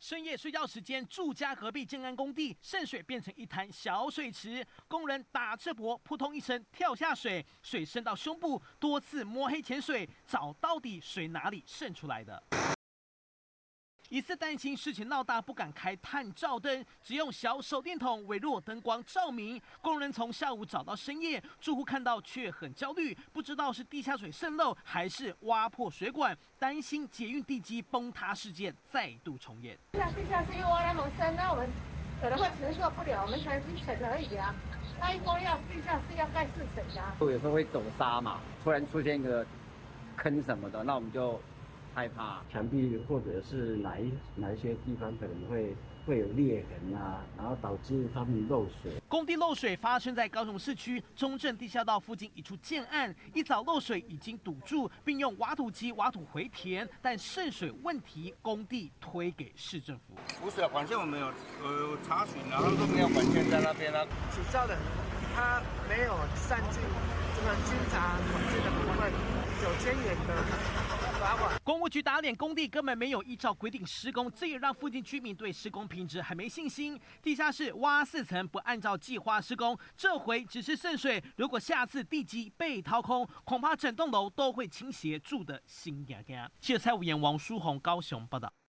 深夜睡觉时间，住家隔壁建安工地渗水变成一滩小水池，工人打赤膊，扑通一声跳下水，水深到胸部，多次摸黑潜水，找到底水哪里渗出来的。疑似担心事情闹大，不敢开探照灯，只用小手电筒微弱灯光照明。工人从下午找到深夜，住户看到却很焦虑，不知道是地下水渗漏还是挖破水管，担心捷运地基崩塌事件再度重演。 地下室又挖那么深，那我们可能会承受不了，我们才去沉而已啊。那一说要地下室要盖4层啊， 有时候会走沙嘛，突然出现一个坑什么的，那我们就害怕。 墙壁或者是哪一些地方可能会有裂痕啊，然后导致他们漏水。 工地漏水发生在高雄市区中正地下道附近一处建案，一早漏水已经堵住，并用挖土机挖土回填，但渗水问题工地推给市政府。 不是啊，管线我们有查询，然后都没有管线在那边啊。 起造的他没有善尽这个监察管制的部分，有签远的罚款。 公务局打脸工地根本没有依照规定施工，这也让附近居民对施工品质还没信心。地下室挖4层不按照计划施工，这回只是渗水，如果下次地基被掏空，恐怕整栋楼都会倾斜，住得心痒痒。记者蔡武妍、王书宏高雄报道。